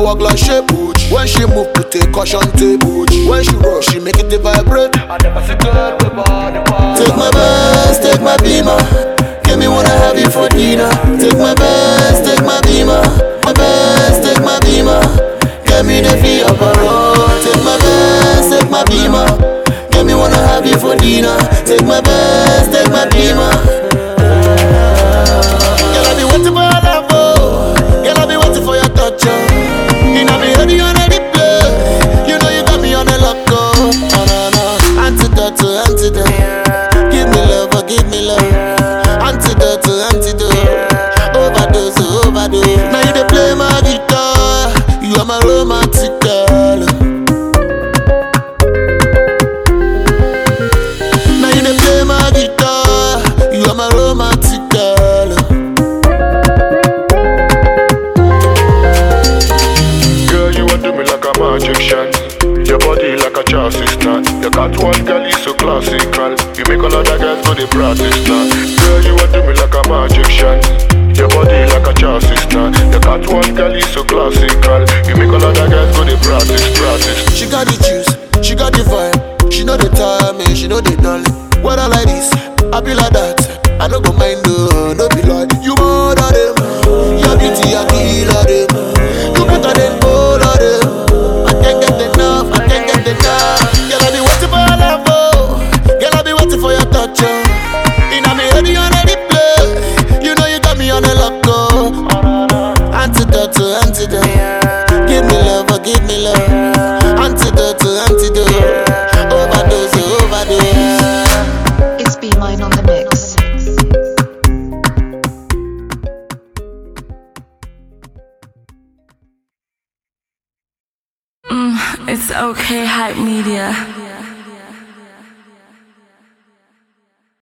walk like she butch. When she move, put a caution tape. When she roll, she make it vibrate. I never see good the body. Take my Benz, take my Beamer. Get me wanna have you for dinner. Take my Benz, take my Beamer. My Benz, take my Beamer. Get me the fee of a road. Take my Benz, take my Beamer. Get me wanna have you for dinner. Take my Benz, take my Beamer. Girl, I be waiting for your love, oh. Girl, I be waiting for your touch, oh. You know me ready on the play. You know you got me on the lock, oh. Antidote to antidote. Give me love, oh, give me love. Antidote to antidote. Overdose to overdose. Now you dey play my guitar. You are my romantic girl. Now you dey play my guitar. You are my romantic girl. Girl, you want do me like a magic shot. Your body like a chassis knot. Your catwalk girl is so classical. You make all other girls go they practice now. Girl, you want do me like a magic shot. Your body like a chassis knot. Your catwalk girl is so classical. You make all other girls go they practice. She got the juice, she got the vibe. She know the timing, she know the darling. When I like this, I be like that. I no go mind, no be like you more than them. Your beauty, I kill all them. You better than all of them. I can't get enough, I can't get enough. Girl, I be waiting for your love, oh. Girl, I be waiting for your touch, oh. Inna me head, you on the play. You know you got me on the lock, oh. Antidote to antidote. Give me love, oh, give me love. Antidote to antidote. Overdose to overdose. It's Be Mine on the mix. It's okay, Hype Media.